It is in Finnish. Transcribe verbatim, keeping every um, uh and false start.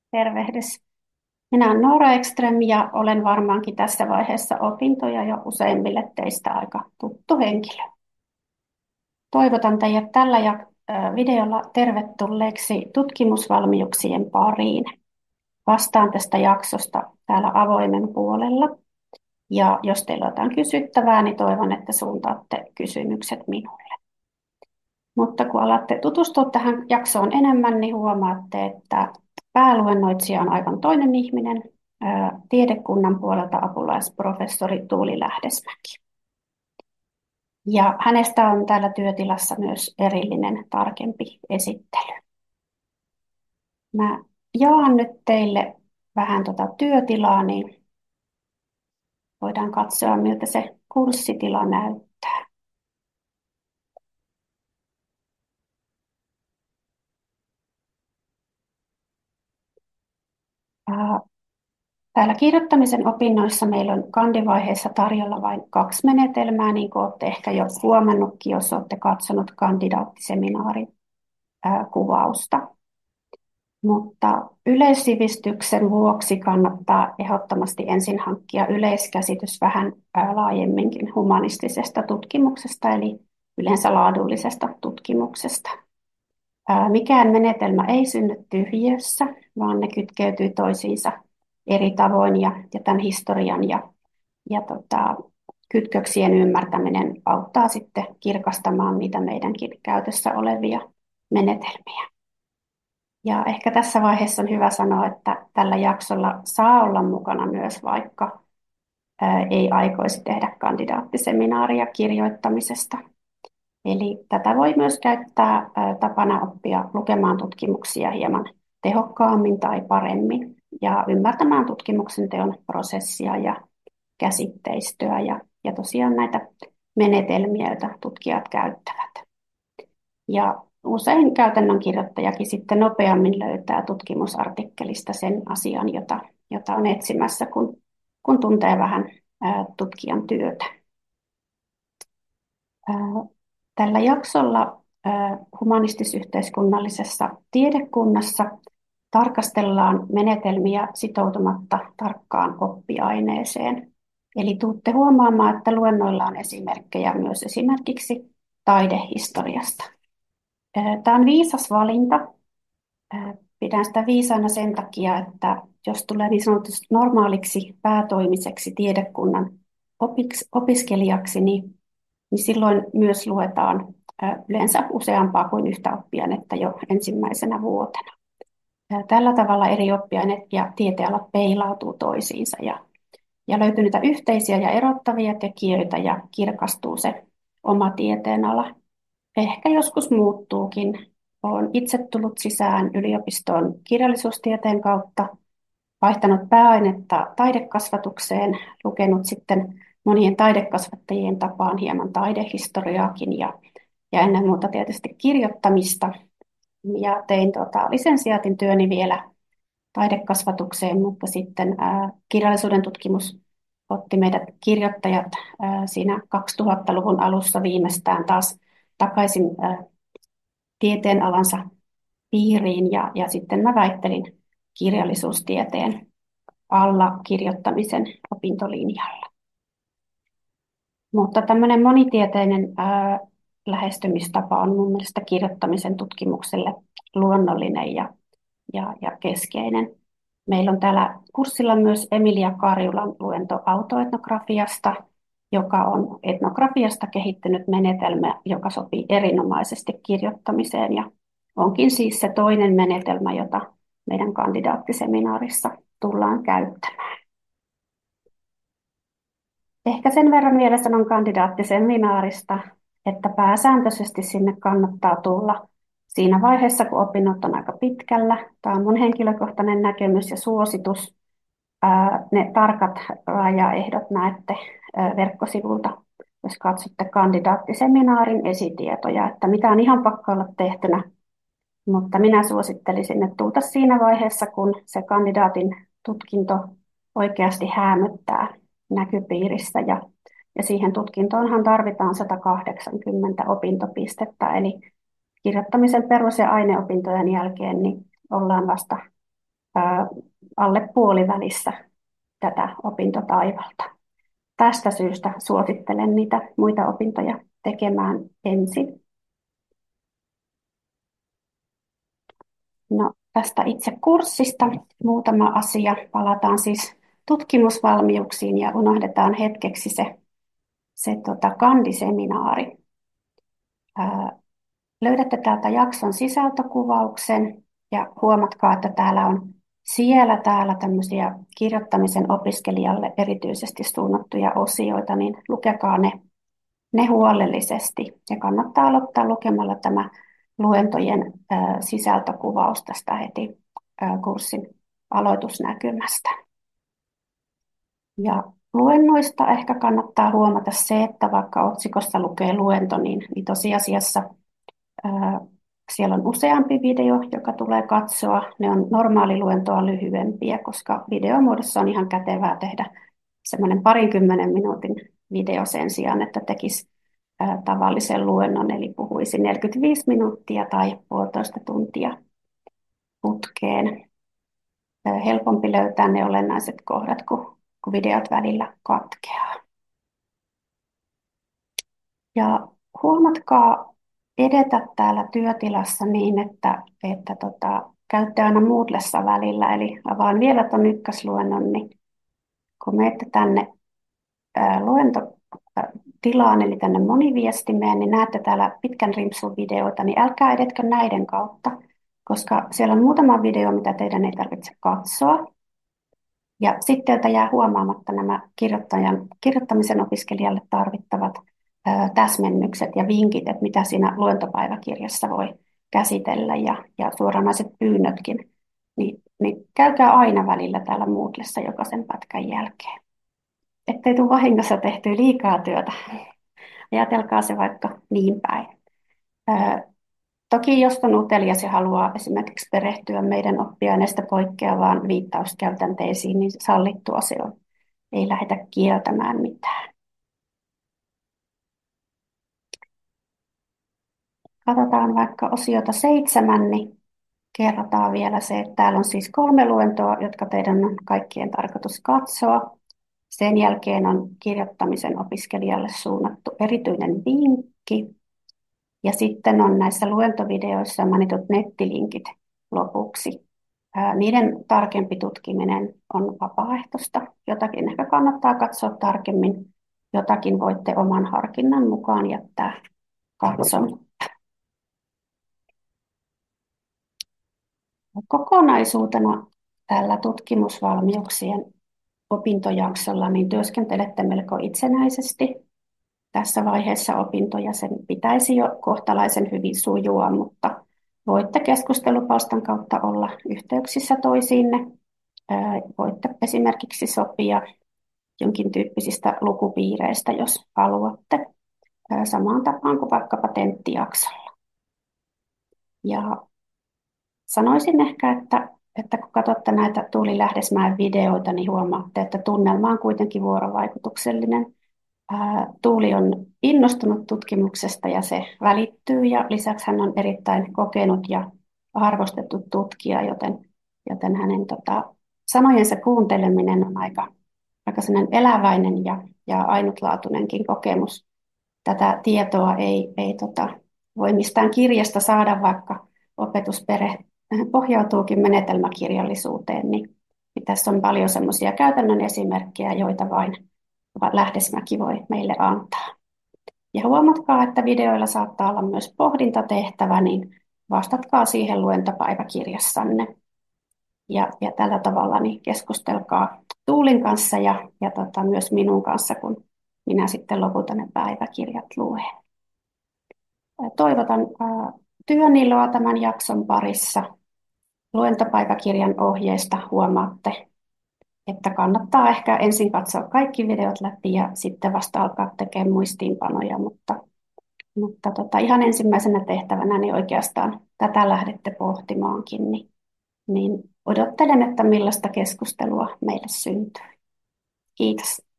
Tervehdys. Minä olen Noora Ekström ja olen varmaankin tässä vaiheessa opintoja jo useimmille teistä aika tuttu henkilö. Toivotan teidät tällä ja videolla tervetulleeksi tutkimusvalmiuksien pariin. Vastaan tästä jaksosta täällä avoimen puolella. Ja jos teillä on jotain kysyttävää, niin toivon, että suuntaatte kysymykset minulle. Mutta kun alatte tutustua tähän jaksoon enemmän, niin huomaatte, että pääluennoitsija on aivan toinen ihminen, tiedekunnan puolelta apulaisprofessori Tuuli Lähdesmäki. Ja hänestä on täällä työtilassa myös erillinen tarkempi esittely. Mä jaan nyt teille vähän tuota työtilaa, niin voidaan katsoa, miltä se kurssitila näyttää. Täällä kirjoittamisen opinnoissa meillä on kandivaiheessa tarjolla vain kaksi menetelmää, niin kuin olette ehkä jo huomannutkin, jos olette katsonut kandidaattiseminaarin ää, kuvausta. Mutta yleissivistyksen vuoksi kannattaa ehdottomasti ensin hankkia yleiskäsitys vähän ää, laajemminkin humanistisesta tutkimuksesta, eli yleensä laadullisesta tutkimuksesta. Ää, mikään menetelmä ei synny tyhjiössä, vaan ne kytkeytyy toisiinsa eri tavoin ja, ja tämän historian ja, ja tota, kytköksien ymmärtäminen auttaa sitten kirkastamaan niitä meidänkin käytössä olevia menetelmiä. Ja ehkä tässä vaiheessa on hyvä sanoa, että tällä jaksolla saa olla mukana myös vaikka ää, ei aikoisi tehdä kandidaattiseminaaria kirjoittamisesta. Eli tätä voi myös käyttää ää, tapana oppia lukemaan tutkimuksia hieman tehokkaammin tai paremmin ja ymmärtämään tutkimuksen teon prosessia ja käsitteistöä ja, ja tosiaan näitä menetelmiä, joita tutkijat käyttävät. Ja usein käytännön kirjoittajakin sitten nopeammin löytää tutkimusartikkelista sen asian, jota, jota on etsimässä, kun, kun tuntee vähän ää, tutkijan työtä. Ää, tällä jaksolla ää, humanistisyhteiskunnallisessa tiedekunnassa tarkastellaan menetelmiä sitoutumatta tarkkaan oppiaineeseen. Eli tuutte huomaamaan, että luennoilla on esimerkkejä myös esimerkiksi taidehistoriasta. Tämä on viisas valinta. Pidän sitä viisaana sen takia, että jos tulee niin sanotusti normaaliksi päätoimiseksi tiedekunnan opiskelijaksi, niin, niin silloin myös luetaan yleensä useampaa kuin yhtä oppiainetta jo ensimmäisenä vuotena. Tällä tavalla eri oppiaineet ja tieteenalat peilautuu toisiinsa ja, ja löytyy niitä yhteisiä ja erottavia tekijöitä ja kirkastuu se oma tieteenala. Ehkä joskus muuttuukin. Olen itse tullut sisään yliopistoon kirjallisuustieteen kautta, vaihtanut pääainetta taidekasvatukseen, lukenut sitten monien taidekasvattajien tapaan hieman taidehistoriaakin ja, ja ennen muuta tietysti kirjoittamista. Ja tein tota, lisensiaatin työni vielä taidekasvatukseen, mutta sitten ää, kirjallisuuden tutkimus otti meidät kirjoittajat ää, siinä kaksituhattaluvun alussa viimeistään taas takaisin ää, tieteenalansa piiriin ja, ja sitten mä väittelin kirjallisuustieteen alla kirjoittamisen opintolinjalla. Mutta tämmöinen monitieteinen ää, lähestymistapa on mun mielestä kirjoittamisen tutkimukselle luonnollinen ja, ja, ja keskeinen. Meillä on täällä kurssilla myös Emilia Karjulan luento autoetnografiasta, joka on etnografiasta kehittynyt menetelmä, joka sopii erinomaisesti kirjoittamiseen ja onkin siis se toinen menetelmä, jota meidän kandidaattiseminaarissa tullaan käyttämään. Ehkä sen verran vielä sanon kandidaattiseminaarista, että pääsääntöisesti sinne kannattaa tulla siinä vaiheessa, kun opinnot on aika pitkällä. Tämä on mun henkilökohtainen näkemys ja suositus. Ne tarkat rajaehdot näette verkkosivulta, jos katsotte kandidaattiseminaarin esitietoja, että mitä on ihan pakko olla tehtynä. Mutta minä suosittelisin, että tultaisiin siinä vaiheessa, kun se kandidaatin tutkinto oikeasti häämöttää näkypiirissä ja Ja siihen tutkintoonhan tarvitaan sata kahdeksankymmentä opintopistettä, eli kirjoittamisen perus- ja aineopintojen jälkeen niin ollaan vasta ää, alle puolivälissä tätä opintotaivalta. Tästä syystä suosittelen niitä muita opintoja tekemään ensin. No, tästä itse kurssista muutama asia. Palataan siis tutkimusvalmiuksiin ja unohdetaan hetkeksi se, se tota, kandiseminaari. Ää, löydätte täältä jakson sisältökuvauksen ja huomatkaa, että täällä on siellä täällä tämmöisiä kirjoittamisen opiskelijalle erityisesti suunnattuja osioita, niin lukekaa ne, ne huolellisesti. Ja kannattaa aloittaa lukemalla tämä luentojen ää, sisältökuvaus tästä heti ää, kurssin aloitusnäkymästä. Ja luennoista ehkä kannattaa huomata se, että vaikka otsikossa lukee luento, niin, niin tosiasiassa ää, siellä on useampi video, joka tulee katsoa. Ne on normaaliluentoa lyhyempiä, koska videomuodossa on ihan kätevää tehdä semmoinen parinkymmenen minuutin video sen sijaan, että tekisi ää, tavallisen luennon, eli puhuisi neljäkymmentäviisi minuuttia tai puolitoista tuntia putkeen. Ää, helpompi löytää ne olennaiset kohdat, kun, kun videot välillä katkeaa. Ja huomatkaa edetä täällä työtilassa niin, että, että tota, käytte aina Moodlessa välillä. Eli avaan vielä tuon ykkösluennon, niin kun menette tänne ää, luentotilaan, eli tänne moniviestimeen, niin näette täällä pitkän rimpsun videoita, niin älkää edetkö näiden kautta, koska siellä on muutama video, mitä teidän ei tarvitse katsoa. Ja sitten teiltä jää huomaamatta nämä kirjoittajan, kirjoittamisen opiskelijalle tarvittavat ö, täsmennykset ja vinkit, että mitä siinä luentopäiväkirjassa voi käsitellä ja, ja suoranaiset pyynnötkin. Niin, niin käykää aina välillä täällä Moodlessa jokaisen pätkän jälkeen. Ettei tule vahingossa tehtyä liikaa työtä. Ajatelkaa se vaikka niin päin. Ö, Toki jos on utelias ja haluaa esimerkiksi perehtyä meidän oppiaineesta poikkeavaan viittauskäytänteisiin, niin sallittua se on. Ei lähdetä kieltämään mitään. Katsotaan vaikka osiota seitsemän, niin kerrotaan vielä se, että täällä on siis kolme luentoa, jotka teidän on kaikkien tarkoitus katsoa. Sen jälkeen on kirjoittamisen opiskelijalle suunnattu erityinen vinkki. Ja sitten on näissä luentovideoissa mainitut nettilinkit lopuksi. Ää, niiden tarkempi tutkiminen on vapaaehtoista. Jotakin ehkä kannattaa katsoa tarkemmin. Jotakin voitte oman harkinnan mukaan jättää katsomaan. Kokonaisuutena tällä tutkimusvalmiuksien opintojaksolla niin työskentelette melko itsenäisesti. Tässä vaiheessa opintoja sen pitäisi jo kohtalaisen hyvin sujua, mutta voitte keskustelupalstan kautta olla yhteyksissä toisiinne. Voitte esimerkiksi sopia jonkin tyyppisistä lukupiireistä, jos haluatte, samaan tapaan kuin vaikkapa tenttijaksolla. Ja sanoisin ehkä, että, että kun katsotte näitä Tuuli Lähdesmäen videoita, niin huomaatte, että tunnelma on kuitenkin vuorovaikutuksellinen. Tuuli on innostunut tutkimuksesta ja se välittyy ja lisäksi hän on erittäin kokenut ja arvostettu tutkija, joten, joten hänen tota, sanojensa kuunteleminen on aika, aika eläväinen ja, ja ainutlaatuinenkin kokemus. Tätä tietoa ei, ei tota, voi mistään kirjasta saada, vaikka opetuspere pohjautuukin menetelmäkirjallisuuteen, niin, niin tässä on paljon semmoisia käytännön esimerkkejä, joita vain Lähdesmäki voi meille antaa. Ja huomatkaa, että videoilla saattaa olla myös pohdintatehtävä, niin vastatkaa siihen luentopäiväkirjassanne. Ja, ja tällä tavalla niin keskustelkaa Tuulin kanssa ja, ja tota, myös minun kanssa, kun minä sitten lopulta ne päiväkirjat luen. Toivotan ää, työniloa tämän jakson parissa. Luentopäiväkirjan ohjeista huomaatte, että kannattaa ehkä ensin katsoa kaikki videot läpi ja sitten vasta alkaa tekemään muistiinpanoja, mutta, mutta tota, ihan ensimmäisenä tehtävänä niin oikeastaan tätä lähdette pohtimaankin, niin, niin odottelen, että millaista keskustelua meille syntyy. Kiitos.